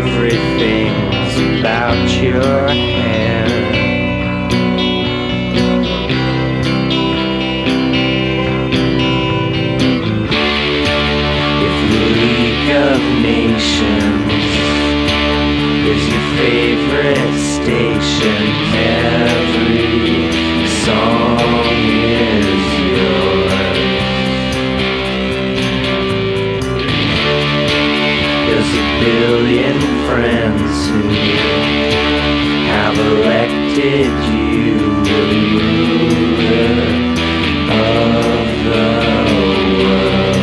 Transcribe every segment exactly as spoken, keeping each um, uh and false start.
everything's about your hand. If the League of Nations is your favorite station, every song is yours. There's a billion friends who have elected you the ruler of the world.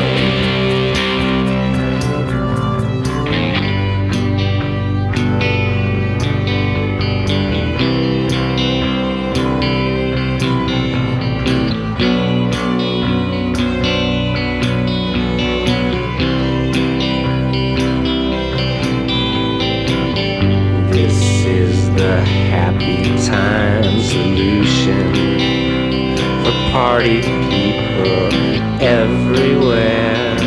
Happy time solution for party people everywhere.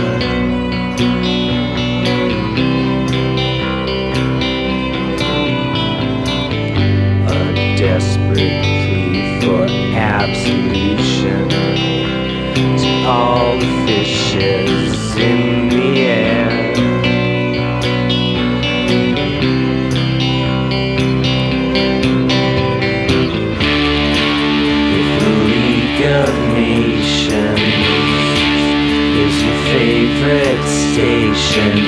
A desperate plea for absolution to all the fishes in the air. Of Nations is your favorite station,